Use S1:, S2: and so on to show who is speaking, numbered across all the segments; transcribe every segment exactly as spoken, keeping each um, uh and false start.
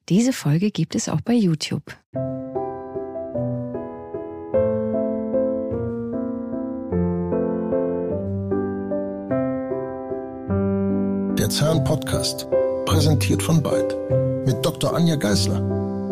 S1: Diese Folge gibt es auch bei YouTube.
S2: Der Zahn-Podcast, präsentiert von Byte, mit Doktor Anja Geisler.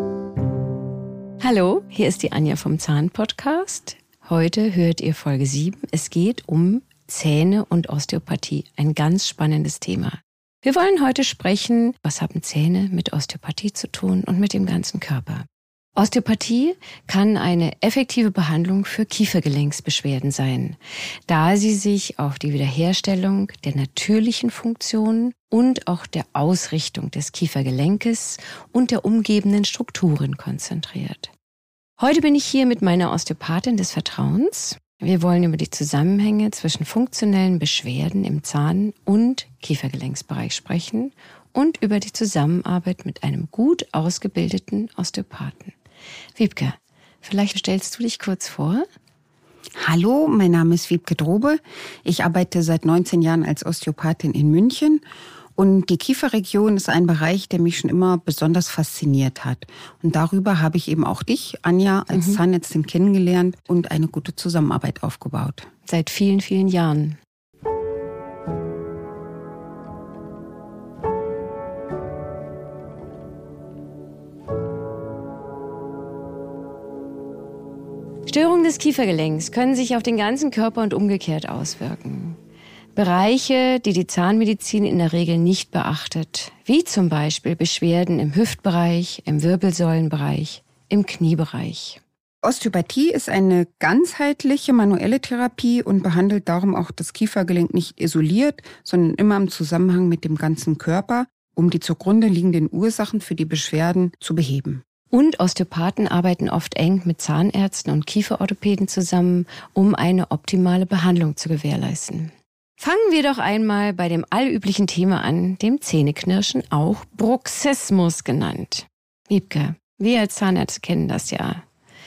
S1: Hallo, hier ist die Anja vom Zahn-Podcast. Heute hört ihr Folge sieben. Es geht um Zähne und Osteopathie, ein ganz spannendes Thema. Wir wollen heute sprechen, was haben Zähne mit Osteopathie zu tun und mit dem ganzen Körper. Osteopathie kann eine effektive Behandlung für Kiefergelenksbeschwerden sein, da sie sich auf die Wiederherstellung der natürlichen Funktionen und auch der Ausrichtung des Kiefergelenkes und der umgebenden Strukturen konzentriert. Heute bin ich hier mit meiner Osteopathin des Vertrauens. Wir wollen über die Zusammenhänge zwischen funktionellen Beschwerden im Zahn- und Kiefergelenksbereich sprechen und über die Zusammenarbeit mit einem gut ausgebildeten Osteopathen. Wiebke, vielleicht stellst du dich kurz vor?
S3: Hallo, mein Name ist Wiebke Drobe. Ich arbeite seit neunzehn Jahren als Osteopathin in München. Und die Kieferregion ist ein Bereich, der mich schon immer besonders fasziniert hat. Und darüber habe ich eben auch dich, Anja, als mhm. Zahnärztin kennengelernt und eine gute Zusammenarbeit aufgebaut.
S1: Seit vielen, vielen Jahren. Störungen des Kiefergelenks können sich auf den ganzen Körper und umgekehrt auswirken. Bereiche, die die Zahnmedizin in der Regel nicht beachtet, wie zum Beispiel Beschwerden im Hüftbereich, im Wirbelsäulenbereich, im Kniebereich.
S3: Osteopathie ist eine ganzheitliche manuelle Therapie und behandelt darum auch das Kiefergelenk nicht isoliert, sondern immer im Zusammenhang mit dem ganzen Körper, um die zugrunde liegenden Ursachen für die Beschwerden zu beheben.
S1: Und Osteopathen arbeiten oft eng mit Zahnärzten und Kieferorthopäden zusammen, um eine optimale Behandlung zu gewährleisten. Fangen wir doch einmal bei dem allüblichen Thema an, dem Zähneknirschen, auch Bruxismus genannt. Wiebke, wir als Zahnärzte kennen das ja.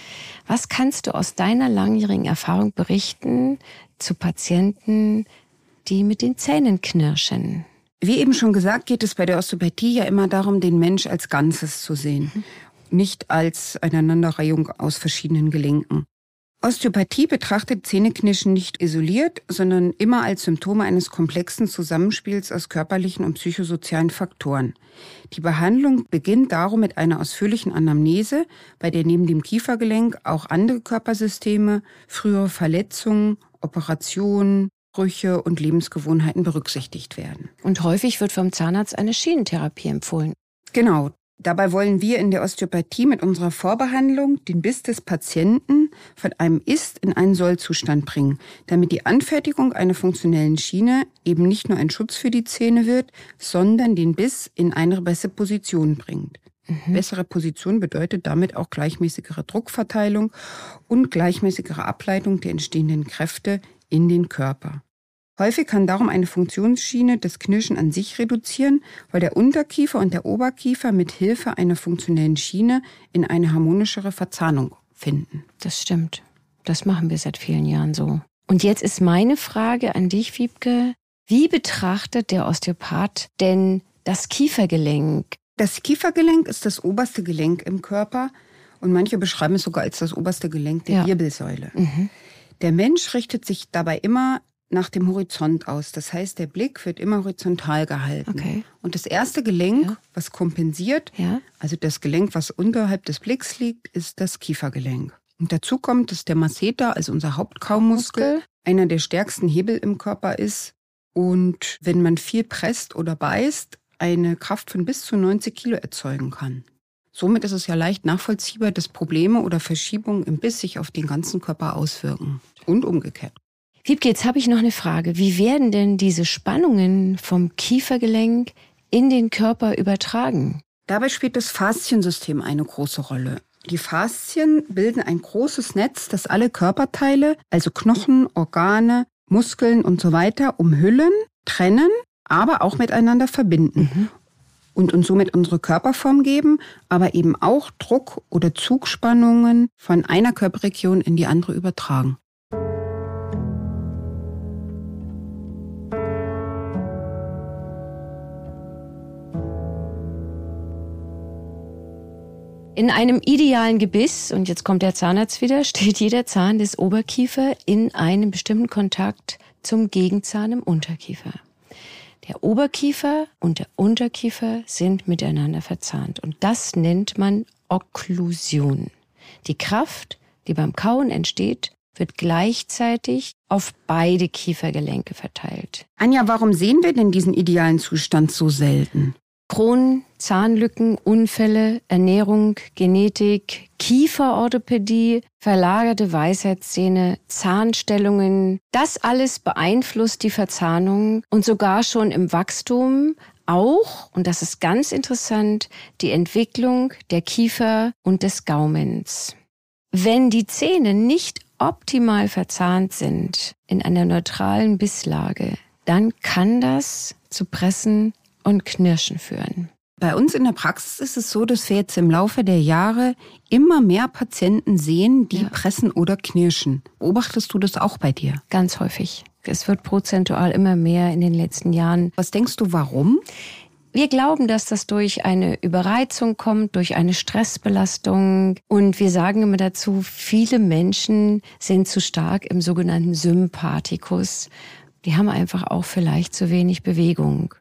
S1: Was kannst du aus deiner langjährigen Erfahrung berichten zu Patienten, die mit den Zähnen knirschen?
S3: Wie eben schon gesagt, geht es bei der Osteopathie ja immer darum, den Mensch als Ganzes zu sehen. Mhm. Nicht als Aneinanderreihung aus verschiedenen Gelenken. Osteopathie betrachtet Zähneknirschen nicht isoliert, sondern immer als Symptome eines komplexen Zusammenspiels aus körperlichen und psychosozialen Faktoren. Die Behandlung beginnt darum mit einer ausführlichen Anamnese, bei der neben dem Kiefergelenk auch andere Körpersysteme, frühere Verletzungen, Operationen, Brüche und Lebensgewohnheiten berücksichtigt werden.
S1: Und häufig wird vom Zahnarzt eine Schienentherapie empfohlen.
S3: Genau. Dabei wollen wir in der Osteopathie mit unserer Vorbehandlung den Biss des Patienten von einem Ist- in einen Soll-Zustand bringen, damit die Anfertigung einer funktionellen Schiene eben nicht nur ein Schutz für die Zähne wird, sondern den Biss in eine bessere Position bringt. Mhm. Bessere Position bedeutet damit auch gleichmäßigere Druckverteilung und gleichmäßigere Ableitung der entstehenden Kräfte in den Körper. Häufig kann darum eine Funktionsschiene das Knirschen an sich reduzieren, weil der Unterkiefer und der Oberkiefer mit Hilfe einer funktionellen Schiene in eine harmonischere Verzahnung finden.
S1: Das stimmt. Das machen wir seit vielen Jahren so. Und jetzt ist meine Frage an dich, Wiebke. Wie betrachtet der Osteopath denn das Kiefergelenk?
S3: Das Kiefergelenk ist das oberste Gelenk im Körper und manche beschreiben es sogar als das oberste Gelenk der ja. Wirbelsäule. Mhm. Der Mensch richtet sich dabei immer nach dem Horizont aus. Das heißt, der Blick wird immer horizontal gehalten. Okay. Und das erste Gelenk, ja. was kompensiert, ja. also das Gelenk, was unterhalb des Blicks liegt, ist das Kiefergelenk. Und dazu kommt, dass der Masseter, also unser Hauptkaumumuskel, Muskel. einer der stärksten Hebel im Körper ist. Und wenn man viel presst oder beißt, eine Kraft von bis zu neunzig Kilo erzeugen kann. Somit ist es ja leicht nachvollziehbar, dass Probleme oder Verschiebungen im Biss sich auf den ganzen Körper auswirken. Und umgekehrt.
S1: Wiebke, jetzt habe ich noch eine Frage. Wie werden denn diese Spannungen vom Kiefergelenk in den Körper übertragen?
S3: Dabei spielt das Fasziensystem eine große Rolle. Die Faszien bilden ein großes Netz, das alle Körperteile, also Knochen, Organe, Muskeln und so weiter, umhüllen, trennen, aber auch miteinander verbinden. Mhm. Und uns somit unsere Körperform geben, aber eben auch Druck- oder Zugspannungen von einer Körperregion in die andere übertragen.
S1: In einem idealen Gebiss, und jetzt kommt der Zahnarzt wieder, steht jeder Zahn des Oberkiefer in einem bestimmten Kontakt zum Gegenzahn im Unterkiefer. Der Oberkiefer und der Unterkiefer sind miteinander verzahnt und das nennt man Okklusion. Die Kraft, die beim Kauen entsteht, wird gleichzeitig auf beide Kiefergelenke verteilt.
S3: Anja, warum sehen wir denn diesen idealen Zustand so selten?
S1: Kronen, Zahnlücken, Unfälle, Ernährung, Genetik, Kieferorthopädie, verlagerte Weisheitszähne, Zahnstellungen. Das alles beeinflusst die Verzahnung und sogar schon im Wachstum auch, und das ist ganz interessant, die Entwicklung der Kiefer und des Gaumens. Wenn die Zähne nicht optimal verzahnt sind in einer neutralen Bisslage, dann kann das zu Pressen und Knirschen führen.
S3: Bei uns in der Praxis ist es so, dass wir jetzt im Laufe der Jahre immer mehr Patienten sehen, die ja. pressen oder knirschen. Beobachtest du das auch bei dir?
S1: Ganz häufig. Es wird prozentual immer mehr in den letzten Jahren.
S3: Was denkst du, warum?
S1: Wir glauben, dass das durch eine Überreizung kommt, durch eine Stressbelastung. Und wir sagen immer dazu, viele Menschen sind zu stark im sogenannten Sympathikus. Die haben einfach auch vielleicht zu wenig Bewegung.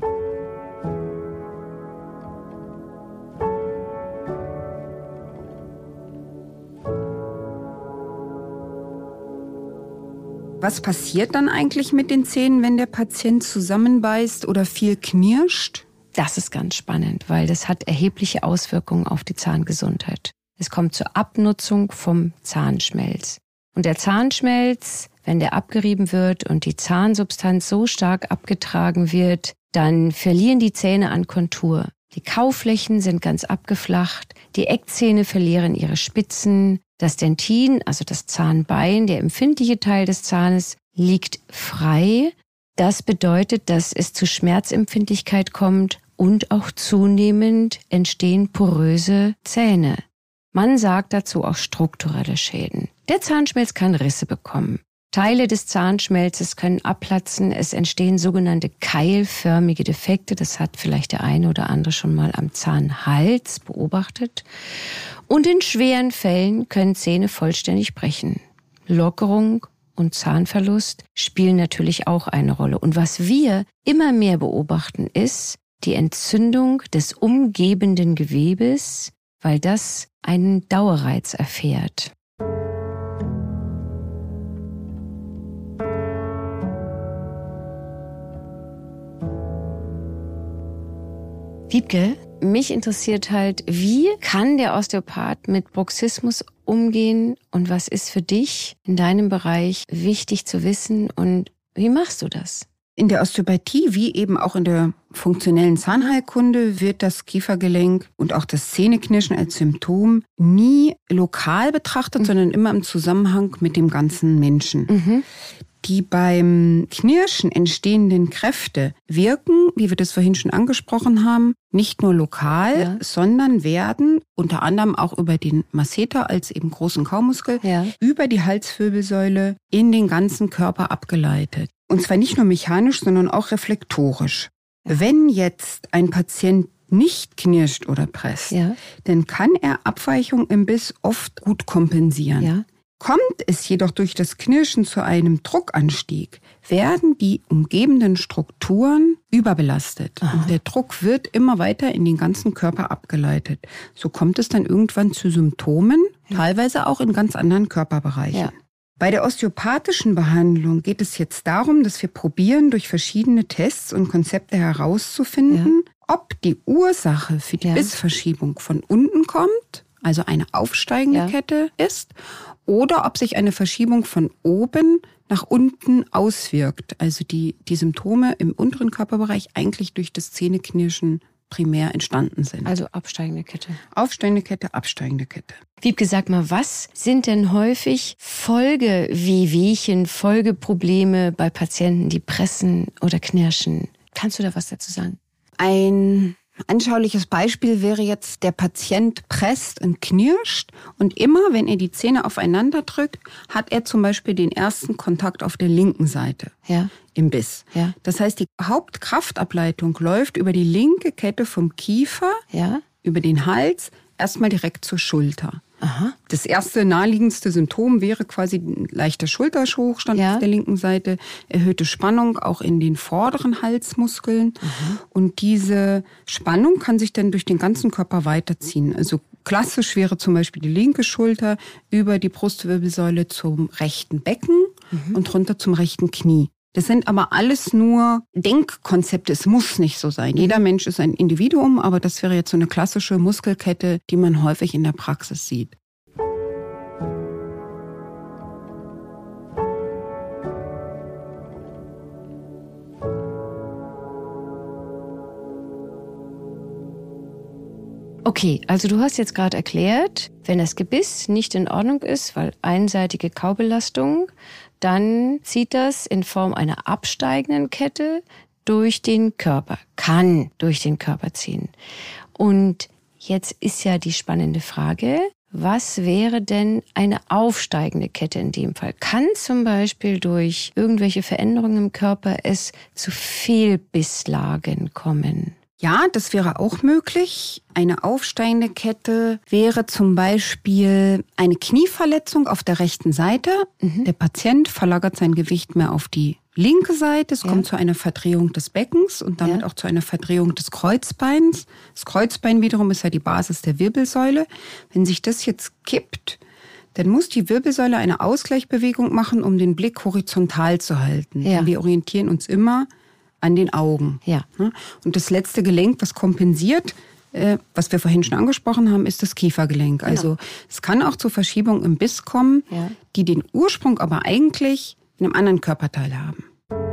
S3: Was passiert dann eigentlich mit den Zähnen, wenn der Patient zusammenbeißt oder viel knirscht?
S1: Das ist ganz spannend, weil das hat erhebliche Auswirkungen auf die Zahngesundheit. Es kommt zur Abnutzung vom Zahnschmelz. Und der Zahnschmelz, wenn der abgerieben wird und die Zahnsubstanz so stark abgetragen wird, dann verlieren die Zähne an Kontur. Die Kauflächen sind ganz abgeflacht, die Eckzähne verlieren ihre Spitzen. Das Dentin, also das Zahnbein, der empfindliche Teil des Zahnes, liegt frei. Das bedeutet, dass es zu Schmerzempfindlichkeit kommt und auch zunehmend entstehen poröse Zähne. Man sagt dazu auch strukturelle Schäden. Der Zahnschmelz kann Risse bekommen. Teile des Zahnschmelzes können abplatzen. Es entstehen sogenannte keilförmige Defekte. Das hat vielleicht der eine oder andere schon mal am Zahnhals beobachtet. Und in schweren Fällen können Zähne vollständig brechen. Lockerung und Zahnverlust spielen natürlich auch eine Rolle. Und was wir immer mehr beobachten, ist die Entzündung des umgebenden Gewebes, weil das einen Dauerreiz erfährt. Wiebke, mich interessiert halt, wie kann der Osteopath mit Bruxismus umgehen und was ist für dich in deinem Bereich wichtig zu wissen und wie machst du das?
S3: In der Osteopathie, wie eben auch in der funktionellen Zahnheilkunde, wird das Kiefergelenk und auch das Zähneknirschen als Symptom nie lokal betrachtet, mhm. sondern immer im Zusammenhang mit dem ganzen Menschen. Mhm. Die beim Knirschen entstehenden Kräfte wirken, wie wir das vorhin schon angesprochen haben, nicht nur lokal, ja. sondern werden unter anderem auch über den Masseter als eben großen Kaumuskel, ja. über die Halswirbelsäule in den ganzen Körper abgeleitet. Und zwar nicht nur mechanisch, sondern auch reflektorisch. Ja. Wenn jetzt ein Patient nicht knirscht oder presst, ja. dann kann er Abweichungen im Biss oft gut kompensieren. Ja. Kommt es jedoch durch das Knirschen zu einem Druckanstieg, werden die umgebenden Strukturen überbelastet. Aha. Und der Druck wird immer weiter in den ganzen Körper abgeleitet. So kommt es dann irgendwann zu Symptomen, ja. teilweise auch in ganz anderen Körperbereichen. Ja. Bei der osteopathischen Behandlung geht es jetzt darum, dass wir probieren, durch verschiedene Tests und Konzepte herauszufinden, ja. ob die Ursache für die ja. Bissverschiebung von unten kommt, also eine aufsteigende ja. Kette ist, oder ob sich eine Verschiebung von oben nach unten auswirkt. Also die, die Symptome im unteren Körperbereich eigentlich durch das Zähneknirschen primär entstanden sind.
S1: Also absteigende Kette.
S3: Aufsteigende Kette, absteigende Kette.
S1: Wiebke, sag mal, was sind denn häufig Folgewehwehchen, Folgeprobleme bei Patienten, die pressen oder knirschen? Kannst du da was dazu sagen?
S3: Ein anschauliches Beispiel wäre jetzt, der Patient presst und knirscht und immer, wenn er die Zähne aufeinander drückt, hat er zum Beispiel den ersten Kontakt auf der linken Seite ja. im Biss. Ja. Das heißt, die Hauptkraftableitung läuft über die linke Kette vom Kiefer, ja. über den Hals, erstmal direkt zur Schulter.
S1: Aha.
S3: Das erste naheliegendste Symptom wäre quasi ein leichter Schulterhochstand ja. auf der linken Seite, erhöhte Spannung auch in den vorderen Halsmuskeln. Mhm. Und diese Spannung kann sich dann durch den ganzen Körper weiterziehen. Also klassisch wäre zum Beispiel die linke Schulter über die Brustwirbelsäule zum rechten Becken mhm. und runter zum rechten Knie. Das sind aber alles nur Denkkonzepte. Es muss nicht so sein. Jeder Mensch ist ein Individuum, aber das wäre jetzt so eine klassische Muskelkette, die man häufig in der Praxis sieht.
S1: Okay, also du hast jetzt gerade erklärt, wenn das Gebiss nicht in Ordnung ist, weil einseitige Kaubelastung, dann zieht das in Form einer absteigenden Kette durch den Körper, kann durch den Körper ziehen. Und jetzt ist ja die spannende Frage, was wäre denn eine aufsteigende Kette in dem Fall? Kann zum Beispiel durch irgendwelche Veränderungen im Körper es zu Fehlbisslagen kommen?
S3: Ja, das wäre auch möglich. Eine aufsteigende Kette wäre zum Beispiel eine Knieverletzung auf der rechten Seite. Mhm. Der Patient verlagert sein Gewicht mehr auf die linke Seite. Es ja. kommt zu einer Verdrehung des Beckens und damit ja. auch zu einer Verdrehung des Kreuzbeins. Das Kreuzbein wiederum ist ja die Basis der Wirbelsäule. Wenn sich das jetzt kippt, dann muss die Wirbelsäule eine Ausgleichsbewegung machen, um den Blick horizontal zu halten. Ja. Wir orientieren uns immer an den Augen.
S1: Ja.
S3: Und das letzte Gelenk, was kompensiert, äh, was wir vorhin schon angesprochen haben, ist das Kiefergelenk. Genau. Also es kann auch zu Verschiebungen im Biss kommen, ja. die den Ursprung aber eigentlich in einem anderen Körperteil haben.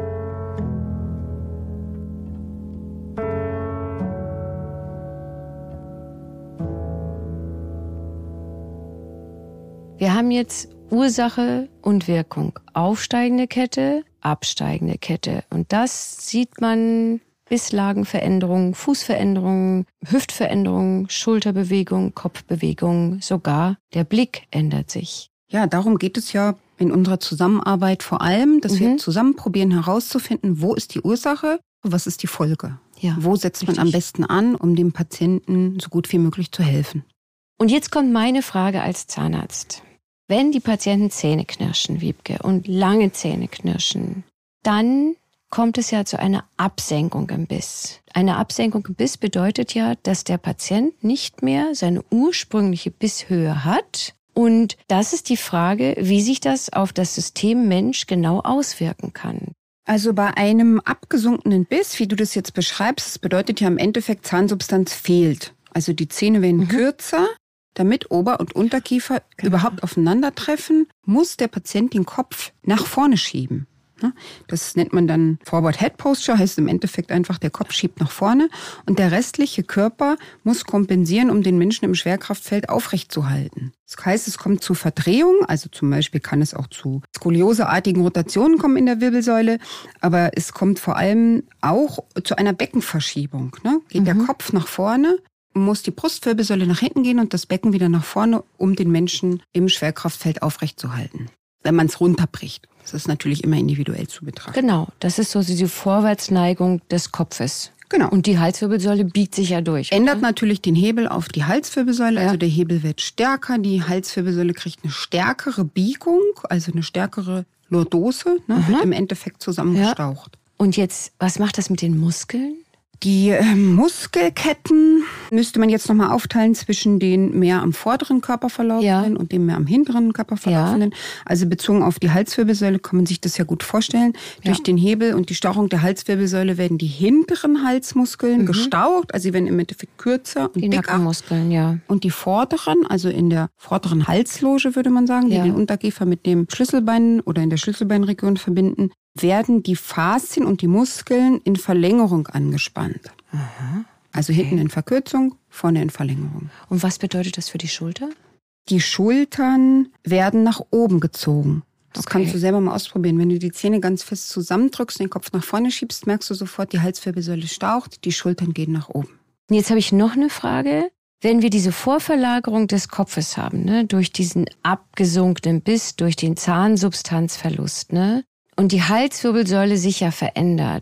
S1: Wir haben jetzt Ursache und Wirkung. Aufsteigende Kette, absteigende Kette. Und das sieht man Bisslagenveränderungen, Fußveränderungen, Hüftveränderungen, Schulterbewegung, Kopfbewegung, sogar der Blick ändert sich.
S3: Ja, darum geht es ja in unserer Zusammenarbeit vor allem, dass mhm. wir zusammen probieren herauszufinden, wo ist die Ursache, was ist die Folge. Ja, wo setzt richtig. man am besten an, um dem Patienten so gut wie möglich zu helfen.
S1: Und jetzt kommt meine Frage als Zahnarzt. Wenn die Patienten Zähne knirschen, Wiebke, und lange Zähne knirschen, dann kommt es ja zu einer Absenkung im Biss. Eine Absenkung im Biss bedeutet ja, dass der Patient nicht mehr seine ursprüngliche Bisshöhe hat. Und das ist die Frage, wie sich das auf das System Mensch genau auswirken kann.
S3: Also bei einem abgesunkenen Biss, wie du das jetzt beschreibst, das bedeutet ja im Endeffekt, Zahnsubstanz fehlt. Also die Zähne werden mhm. kürzer. Damit Ober- und Unterkiefer genau. überhaupt aufeinandertreffen, muss der Patient den Kopf nach vorne schieben. Das nennt man dann Forward Head Posture, heißt im Endeffekt einfach, der Kopf schiebt nach vorne und der restliche Körper muss kompensieren, um den Menschen im Schwerkraftfeld aufrechtzuhalten. Das heißt, es kommt zu Verdrehung, also zum Beispiel kann es auch zu skolioseartigen Rotationen kommen in der Wirbelsäule, aber es kommt vor allem auch zu einer Beckenverschiebung. Ne? Geht mhm. der Kopf nach vorne, muss die Brustwirbelsäule nach hinten gehen und das Becken wieder nach vorne, um den Menschen im Schwerkraftfeld aufrechtzuhalten. Wenn man es runterbricht. Das ist natürlich immer individuell zu betrachten.
S1: Genau, das ist so diese Vorwärtsneigung des Kopfes.
S3: Genau.
S1: Und die Halswirbelsäule biegt sich ja durch.
S3: Ändert oder? natürlich den Hebel auf die Halswirbelsäule. Ja. Also der Hebel wird stärker, die Halswirbelsäule kriegt eine stärkere Biegung, also eine stärkere Lordose, ne, wird im Endeffekt zusammengestaucht.
S1: Ja. Und jetzt, was macht das mit den Muskeln?
S3: Die äh, Muskelketten müsste man jetzt nochmal aufteilen zwischen den mehr am vorderen Körper verlaufenden ja. und dem mehr am hinteren Körper verlaufenden. Ja. Also bezogen auf die Halswirbelsäule kann man sich das ja gut vorstellen. Ja. Durch den Hebel und die Stauchung der Halswirbelsäule werden die hinteren Halsmuskeln mhm. gestaucht. Also sie werden im Endeffekt kürzer und
S1: die
S3: dicker.
S1: Nackenmuskeln, ja.
S3: Und die vorderen, also in der vorderen Halsloge würde man sagen, ja. die den Unterkiefer mit dem Schlüsselbein oder in der Schlüsselbeinregion verbinden, werden die Faszien und die Muskeln in Verlängerung angespannt.
S1: Aha.
S3: Also okay. hinten in Verkürzung, vorne in Verlängerung.
S1: Und was bedeutet das für die Schulter?
S3: Die Schultern werden nach oben gezogen. Das okay. kannst du selber mal ausprobieren. Wenn du die Zähne ganz fest zusammendrückst und den Kopf nach vorne schiebst, merkst du sofort, die Halswirbelsäule staucht, die Schultern gehen nach oben.
S1: Und jetzt habe ich noch eine Frage. Wenn wir diese Vorverlagerung des Kopfes haben, ne, durch diesen abgesunkenen Biss, durch den Zahnsubstanzverlust, ne, und die Halswirbelsäule sich ja verändert,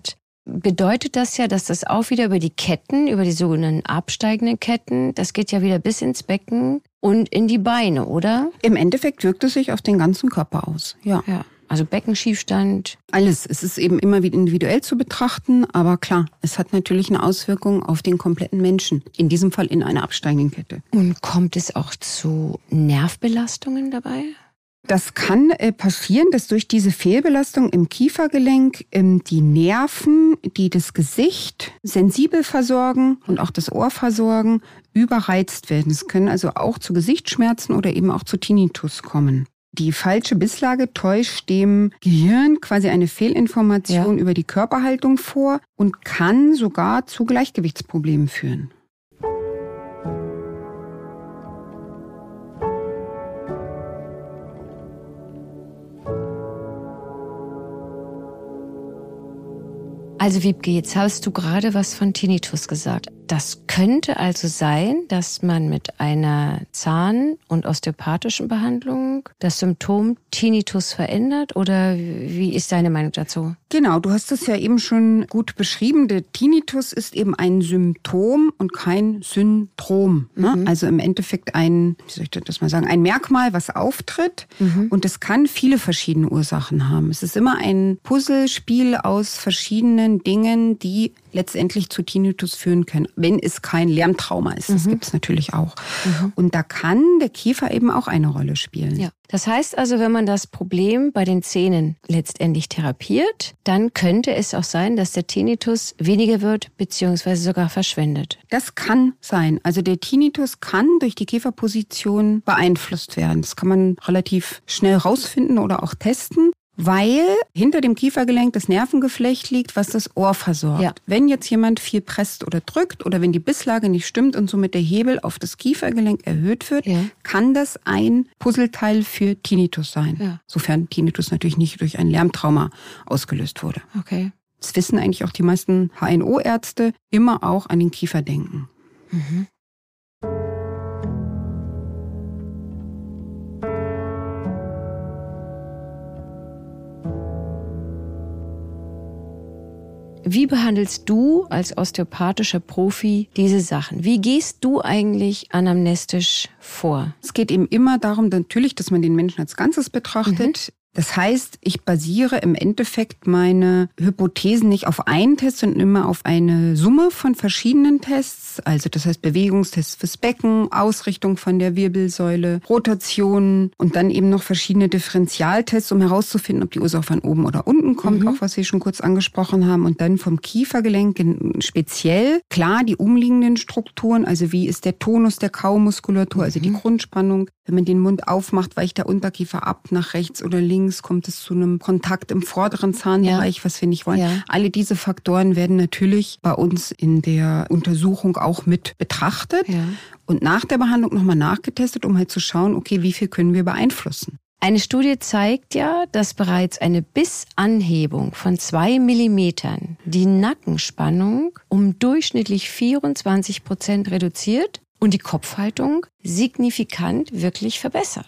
S1: bedeutet das ja, dass das auch wieder über die Ketten, über die sogenannten absteigenden Ketten, das geht ja wieder bis ins Becken und in die Beine, oder?
S3: Im Endeffekt wirkt es sich auf den ganzen Körper aus, ja.
S1: Ja. Also Beckenschiefstand.
S3: Alles. Es ist eben immer wieder individuell zu betrachten, aber klar, es hat natürlich eine Auswirkung auf den kompletten Menschen. In diesem Fall in einer absteigenden Kette.
S1: Und kommt es auch zu Nervbelastungen dabei?
S3: Das kann äh, passieren, dass durch diese Fehlbelastung im Kiefergelenk ähm, die Nerven, die das Gesicht sensibel versorgen und auch das Ohr versorgen, überreizt werden. Es können also auch zu Gesichtsschmerzen oder eben auch zu Tinnitus kommen. Die falsche Bisslage täuscht dem Gehirn quasi eine Fehlinformation ja. über die Körperhaltung vor und kann sogar zu Gleichgewichtsproblemen führen.
S1: Also Wiebke, jetzt hast du gerade was von Tinnitus gesagt. Das könnte also sein, dass man mit einer Zahn- und osteopathischen Behandlung das Symptom Tinnitus verändert, oder wie ist deine Meinung dazu?
S3: Genau, du hast es ja eben schon gut beschrieben. Der Tinnitus ist eben ein Symptom und kein Syndrom. Ne? Mhm. Also im Endeffekt ein, wie soll ich das mal sagen, ein Merkmal, was auftritt. Mhm. Und es kann viele verschiedene Ursachen haben. Es ist immer ein Puzzlespiel aus verschiedenen Dingen, die letztendlich zu Tinnitus führen können, wenn es kein Lärmtrauma ist. Das mhm. gibt es natürlich auch. Mhm. Und da kann der Kiefer eben auch eine Rolle spielen.
S1: Ja. Das heißt also, wenn man das Problem bei den Zähnen letztendlich therapiert, dann könnte es auch sein, dass der Tinnitus weniger wird bzw. sogar verschwindet.
S3: Das kann sein. Also der Tinnitus kann durch die Kieferposition beeinflusst werden. Das kann man relativ schnell rausfinden oder auch testen. Weil hinter dem Kiefergelenk das Nervengeflecht liegt, was das Ohr versorgt. Ja. Wenn jetzt jemand viel presst oder drückt oder wenn die Bisslage nicht stimmt und somit der Hebel auf das Kiefergelenk erhöht wird, ja. kann das ein Puzzleteil für Tinnitus sein. Ja. Sofern Tinnitus natürlich nicht durch ein Lärmtrauma ausgelöst wurde.
S1: Okay.
S3: Das wissen eigentlich auch die meisten H N O-Ärzte, immer auch an den Kiefer denken. Mhm.
S1: Wie behandelst du als osteopathischer Profi diese Sachen? Wie gehst du eigentlich anamnestisch vor?
S3: Es geht eben immer darum, natürlich, dass man den Menschen als Ganzes betrachtet. Mhm. Das heißt, ich basiere im Endeffekt meine Hypothesen nicht auf einen Test, sondern immer auf eine Summe von verschiedenen Tests. Also das heißt Bewegungstests fürs Becken, Ausrichtung von der Wirbelsäule, Rotation und dann eben noch verschiedene Differentialtests, um herauszufinden, ob die Ursache von oben oder unten kommt, mhm. auch was wir schon kurz angesprochen haben. Und dann vom Kiefergelenk speziell, klar, die umliegenden Strukturen, also wie ist der Tonus der Kaumuskulatur, mhm. also die Grundspannung. Wenn man den Mund aufmacht, weicht der Unterkiefer ab nach rechts oder links, kommt es zu einem Kontakt im vorderen Zahnbereich, ja. was wir nicht wollen. Ja. Alle diese Faktoren werden natürlich bei uns in der Untersuchung auch mit betrachtet ja. und nach der Behandlung nochmal nachgetestet, um halt zu schauen, okay, wie viel können wir beeinflussen.
S1: Eine Studie zeigt ja, dass bereits eine Bissanhebung von zwei Millimetern die Nackenspannung um durchschnittlich vierundzwanzig Prozent reduziert und die Kopfhaltung signifikant wirklich verbessert.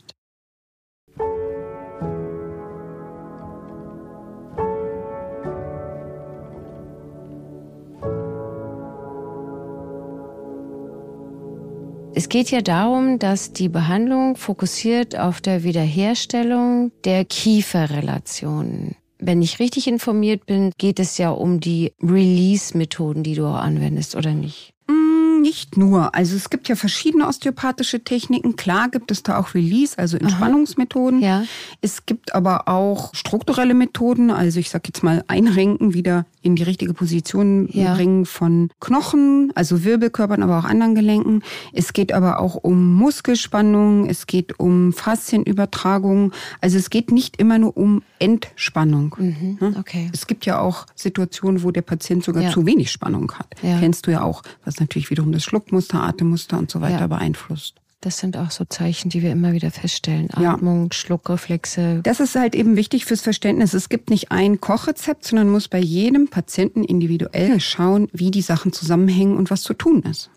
S1: Es geht ja darum, dass die Behandlung fokussiert auf der Wiederherstellung der Kieferrelationen. Wenn ich richtig informiert bin, geht es ja um die Release-Methoden, die du auch anwendest, oder nicht?
S3: Nicht nur. Also es gibt ja verschiedene osteopathische Techniken. Klar gibt es da auch Release, also Entspannungsmethoden. Ja. Es gibt aber auch strukturelle Methoden, also ich sag jetzt mal einrenken, wieder in die richtige Position ja. bringen von Knochen, also Wirbelkörpern, aber auch anderen Gelenken. Es geht aber auch um Muskelspannung, es geht um Faszienübertragung. Also es geht nicht immer nur um Entspannung.
S1: Mhm. Okay.
S3: Es gibt ja auch Situationen, wo der Patient sogar ja. zu wenig Spannung hat. Ja. Kennst du ja auch, was natürlich wiederum das Schluckmuster, Atemmuster und so weiter ja. beeinflusst.
S1: Das sind auch so Zeichen, die wir immer wieder feststellen. Atmung, ja. Schluckreflexe.
S3: Das ist halt eben wichtig fürs Verständnis. Es gibt nicht ein Kochrezept, sondern muss bei jedem Patienten individuell schauen, wie die Sachen zusammenhängen und was zu tun ist.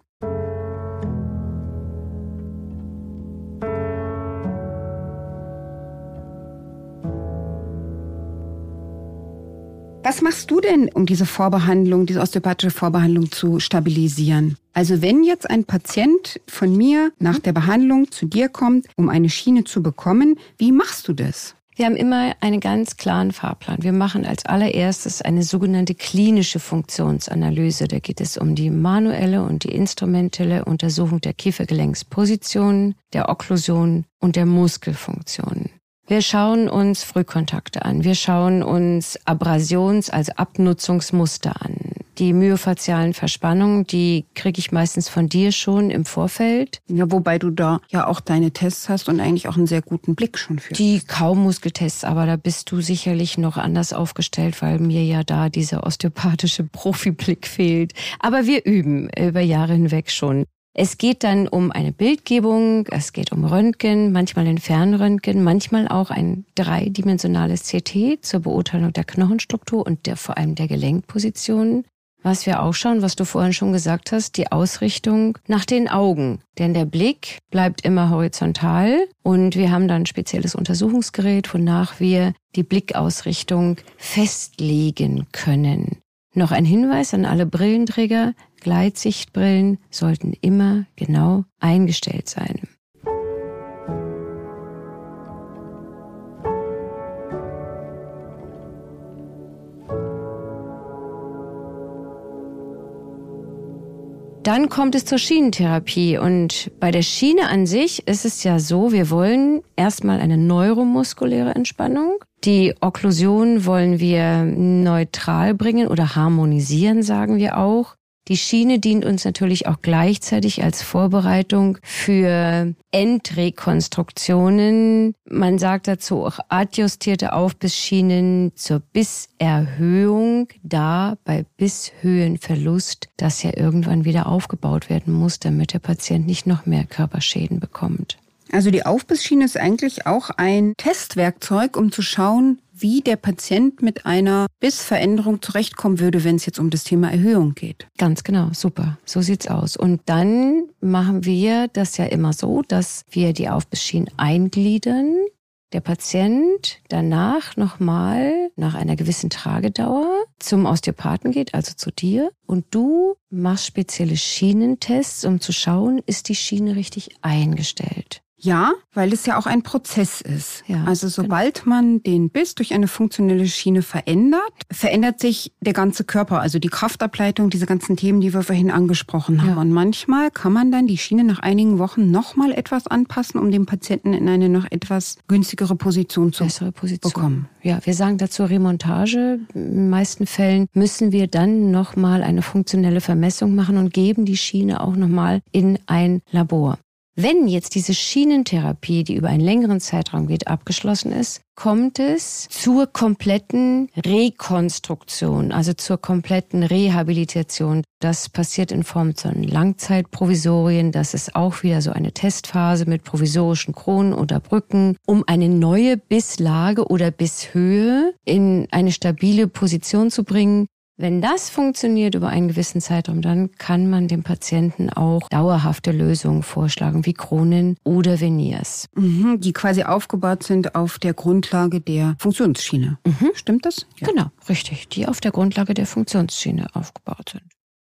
S3: Was machst du denn, um diese Vorbehandlung, diese osteopathische Vorbehandlung zu stabilisieren? Also wenn jetzt ein Patient von mir nach der Behandlung zu dir kommt, um eine Schiene zu bekommen, wie machst du das?
S1: Wir haben immer einen ganz klaren Fahrplan. Wir machen als allererstes eine sogenannte klinische Funktionsanalyse. Da geht es um die manuelle und die instrumentelle Untersuchung der Kiefergelenkspositionen, der Okklusion und der Muskelfunktionen. Wir schauen uns Frühkontakte an. Wir schauen uns Abrasions-, also Abnutzungsmuster an. Die myofaszialen Verspannungen, die kriege ich meistens von dir schon im Vorfeld.
S3: Ja, wobei du da ja auch deine Tests hast und eigentlich auch einen sehr guten Blick schon für.
S1: Die Kaumuskeltests, aber da bist du sicherlich noch anders aufgestellt, weil mir ja da dieser osteopathische Profiblick fehlt. Aber wir üben über Jahre hinweg schon. Es geht dann um eine Bildgebung, es geht um Röntgen, manchmal ein Fernröntgen, manchmal auch ein dreidimensionales C T zur Beurteilung der Knochenstruktur und der, vor allem der Gelenkpositionen. Was wir auch schauen, was du vorhin schon gesagt hast, die Ausrichtung nach den Augen. Denn der Blick bleibt immer horizontal und wir haben dann ein spezielles Untersuchungsgerät, wonach wir die Blickausrichtung festlegen können. Noch ein Hinweis an alle Brillenträger: Gleitsichtbrillen sollten immer genau eingestellt sein. Dann kommt es zur Schienentherapie und bei der Schiene an sich ist es ja so, wir wollen erstmal eine neuromuskuläre Entspannung. Die Okklusion wollen wir neutral bringen oder harmonisieren, sagen wir auch. Die Schiene dient uns natürlich auch gleichzeitig als Vorbereitung für Endrekonstruktionen. Man sagt dazu auch adjustierte Aufbissschienen zur Bisserhöhung, da bei Bisshöhenverlust das ja irgendwann wieder aufgebaut werden muss, damit der Patient nicht noch mehr Körperschäden bekommt.
S3: Also die Aufbissschiene ist eigentlich auch ein Testwerkzeug, um zu schauen, wie der Patient mit einer Bissveränderung zurechtkommen würde, wenn es jetzt um das Thema Erhöhung geht.
S1: Ganz genau, super. So sieht's aus. Und dann machen wir das ja immer so, dass wir die Aufbissschienen eingliedern. Der Patient danach nochmal nach einer gewissen Tragedauer zum Osteopathen geht, also zu dir. Und du machst spezielle Schienentests, um zu schauen, ist die Schiene richtig eingestellt.
S3: Ja, weil es ja auch ein Prozess ist.
S1: Ja,
S3: also sobald genau. man den Biss durch eine funktionelle Schiene verändert, verändert sich der ganze Körper, also die Kraftableitung, diese ganzen Themen, die wir vorhin angesprochen haben. Ja. Und manchmal kann man dann die Schiene nach einigen Wochen nochmal etwas anpassen, um den Patienten in eine noch etwas günstigere Position zu
S1: Bessere Position.
S3: bekommen.
S1: Ja, wir sagen dazu Remontage. In den meisten Fällen müssen wir dann nochmal eine funktionelle Vermessung machen und geben die Schiene auch nochmal in ein Labor. Wenn jetzt diese Schienentherapie, die über einen längeren Zeitraum geht, abgeschlossen ist, kommt es zur kompletten Rekonstruktion, also zur kompletten Rehabilitation. Das passiert in Form von Langzeitprovisorien. Das ist auch wieder so eine Testphase mit provisorischen Kronen oder Brücken, um eine neue Bisslage oder Bisshöhe in eine stabile Position zu bringen. Wenn das funktioniert über einen gewissen Zeitraum, dann kann man dem Patienten auch dauerhafte Lösungen vorschlagen, wie Kronen oder Veneers.
S3: Mhm, die quasi aufgebaut sind auf der Grundlage der Funktionsschiene.
S1: Mhm.
S3: Stimmt das?
S1: Ja. Genau, richtig. Die auf der Grundlage der Funktionsschiene aufgebaut sind.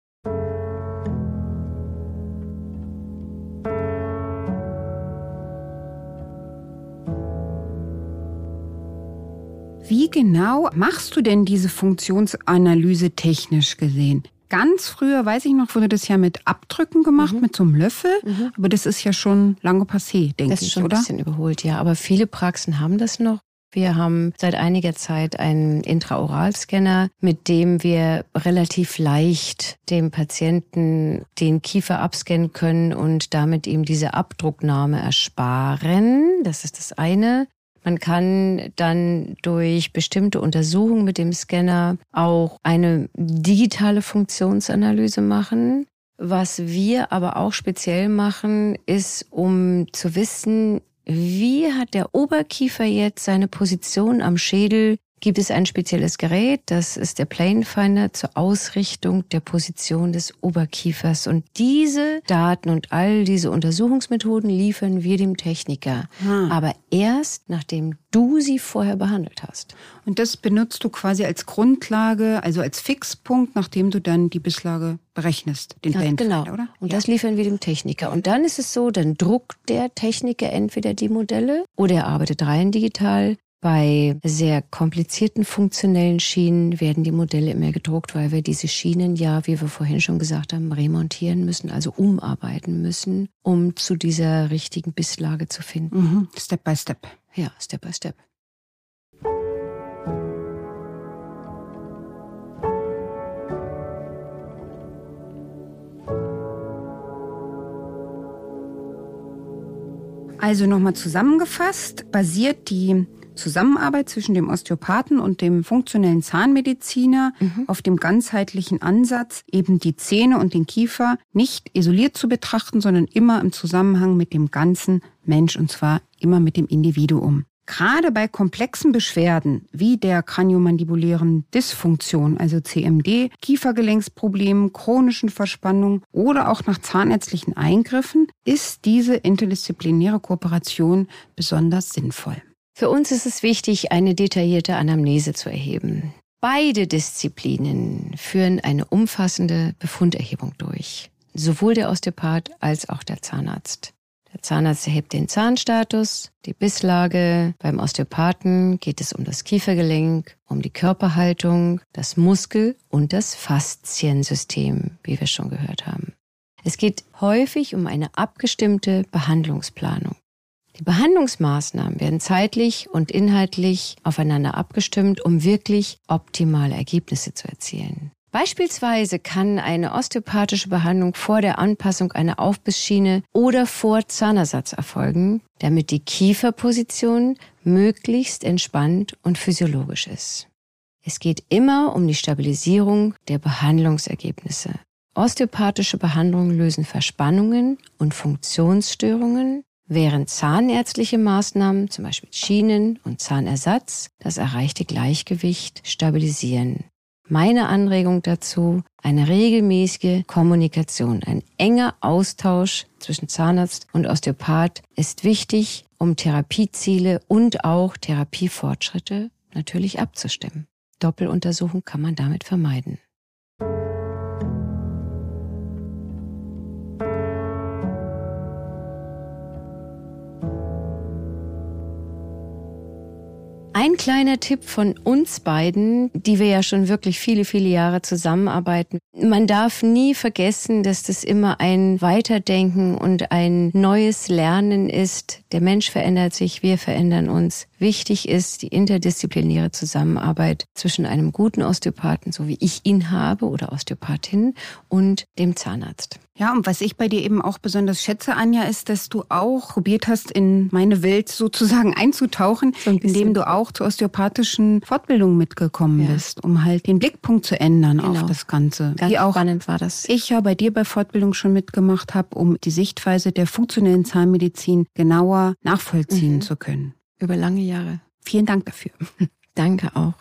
S3: Wie genau machst du denn diese Funktionsanalyse technisch gesehen? Ganz früher, weiß ich noch, wurde das ja mit Abdrücken gemacht, mhm. mit so einem Löffel. Mhm. Aber das ist ja schon lange passé, denke ich, oder?
S1: Das ist schon ein bisschen überholt, ja. Aber viele Praxen haben das noch. Wir haben seit einiger Zeit einen Intraoralscanner, mit dem wir relativ leicht dem Patienten den Kiefer abscannen können und damit ihm diese Abdrucknahme ersparen. Das ist das eine. Man kann dann durch bestimmte Untersuchungen mit dem Scanner auch eine digitale Funktionsanalyse machen. Was wir aber auch speziell machen, ist, um zu wissen, wie hat der Oberkiefer jetzt seine Position am Schädel gibt es ein spezielles Gerät, das ist der Plane Finder zur Ausrichtung der Position des Oberkiefers. Und diese Daten und all diese Untersuchungsmethoden liefern wir dem Techniker. Hm. Aber erst, nachdem du sie vorher behandelt hast.
S3: Und das benutzt du quasi als Grundlage, also als Fixpunkt, nachdem du dann die Bisslage berechnest, den Plane Finder,
S1: genau.
S3: Oder?
S1: Und
S3: ja.
S1: das liefern wir dem Techniker. Und dann ist es so, dann druckt der Techniker entweder die Modelle oder er arbeitet rein digital. Bei sehr komplizierten funktionellen Schienen werden die Modelle immer gedruckt, weil wir diese Schienen ja, wie wir vorhin schon gesagt haben, remontieren müssen, also umarbeiten müssen, um zu dieser richtigen Bisslage zu finden.
S3: Mhm. Step by Step.
S1: Ja, Step by Step.
S3: Also nochmal zusammengefasst, basiert die Zusammenarbeit zwischen dem Osteopathen und dem funktionellen Zahnmediziner mhm. auf dem ganzheitlichen Ansatz, eben die Zähne und den Kiefer nicht isoliert zu betrachten, sondern immer im Zusammenhang mit dem ganzen Mensch, und zwar immer mit dem Individuum. Gerade bei komplexen Beschwerden wie der kraniomandibulären Dysfunktion, also C M D, Kiefergelenksproblemen, chronischen Verspannungen oder auch nach zahnärztlichen Eingriffen ist diese interdisziplinäre Kooperation besonders sinnvoll.
S1: Für uns ist es wichtig, eine detaillierte Anamnese zu erheben. Beide Disziplinen führen eine umfassende Befunderhebung durch. Sowohl der Osteopath als auch der Zahnarzt. Der Zahnarzt erhebt den Zahnstatus, die Bisslage. Beim Osteopathen geht es um das Kiefergelenk, um die Körperhaltung, das Muskel- und das Fasziensystem, wie wir schon gehört haben. Es geht häufig um eine abgestimmte Behandlungsplanung. Die Behandlungsmaßnahmen werden zeitlich und inhaltlich aufeinander abgestimmt, um wirklich optimale Ergebnisse zu erzielen. Beispielsweise kann eine osteopathische Behandlung vor der Anpassung einer Aufbissschiene oder vor Zahnersatz erfolgen, damit die Kieferposition möglichst entspannt und physiologisch ist. Es geht immer um die Stabilisierung der Behandlungsergebnisse. Osteopathische Behandlungen lösen Verspannungen und Funktionsstörungen, während zahnärztliche Maßnahmen, zum Beispiel Schienen und Zahnersatz, das erreichte Gleichgewicht stabilisieren. Meine Anregung dazu, eine regelmäßige Kommunikation, ein enger Austausch zwischen Zahnarzt und Osteopath ist wichtig, um Therapieziele und auch Therapiefortschritte natürlich abzustimmen. Doppeluntersuchung kann man damit vermeiden. Ein kleiner Tipp von uns beiden, die wir ja schon wirklich viele, viele Jahre zusammenarbeiten. Man darf nie vergessen, dass das immer ein Weiterdenken und ein neues Lernen ist. Der Mensch verändert sich, wir verändern uns. Wichtig ist die interdisziplinäre Zusammenarbeit zwischen einem guten Osteopathen, so wie ich ihn habe, oder Osteopathin, und dem Zahnarzt.
S3: Ja, und was ich bei dir eben auch besonders schätze, Anja, ist, dass du auch probiert hast, in meine Welt sozusagen einzutauchen, so indem du auch zur osteopathischen Fortbildung mitgekommen ja. bist, um halt den Blickpunkt zu ändern genau. auf das Ganze.
S1: Ganz
S3: Wie auch
S1: spannend war das.
S3: Ich ja bei dir bei Fortbildung schon mitgemacht habe, um die Sichtweise der funktionellen Zahnmedizin genauer nachvollziehen mhm. zu können.
S1: Über lange Jahre.
S3: Vielen Dank dafür.
S1: Danke auch.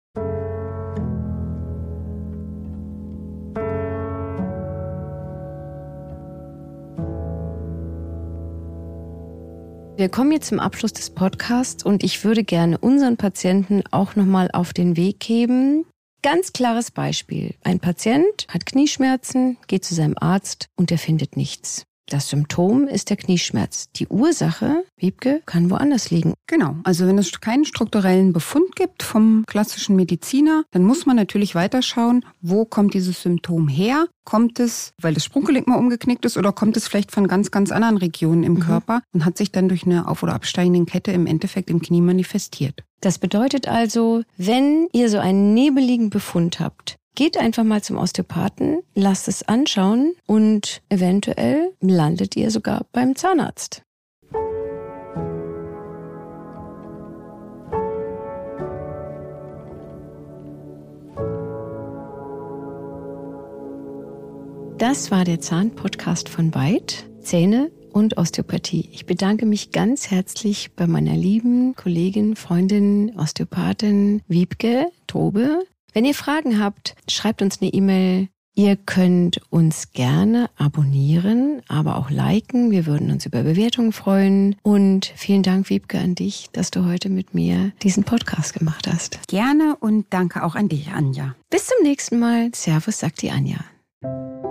S1: Wir kommen jetzt zum Abschluss des Podcasts und ich würde gerne unseren Patienten auch nochmal auf den Weg geben. Ganz klares Beispiel. Ein Patient hat Knieschmerzen, geht zu seinem Arzt und er findet nichts. Das Symptom ist der Knieschmerz. Die Ursache, Wiebke, kann woanders liegen.
S3: Genau. Also wenn es keinen strukturellen Befund gibt vom klassischen Mediziner, dann muss man natürlich weiterschauen, wo kommt dieses Symptom her? Kommt es, weil das Sprunggelenk mal umgeknickt ist, oder kommt es vielleicht von ganz, ganz anderen Regionen im mhm. Körper und hat sich dann durch eine auf- oder absteigende Kette im Endeffekt im Knie manifestiert?
S1: Das bedeutet also, wenn ihr so einen nebeligen Befund habt, geht einfach mal zum Osteopathen, lasst es anschauen und eventuell landet ihr sogar beim Zahnarzt. Das war der Zahn-Podcast von Byte. Zähne und Osteopathie. Ich bedanke mich ganz herzlich bei meiner lieben Kollegin, Freundin, Osteopathin Wiebke Tobe. Wenn ihr Fragen habt, schreibt uns eine E-Mail. Ihr könnt uns gerne abonnieren, aber auch liken. Wir würden uns über Bewertungen freuen. Und vielen Dank, Wiebke, an dich, dass du heute mit mir diesen Podcast gemacht hast.
S3: Gerne und danke auch an dich, Anja.
S1: Bis zum nächsten Mal. Servus, sagt die Anja.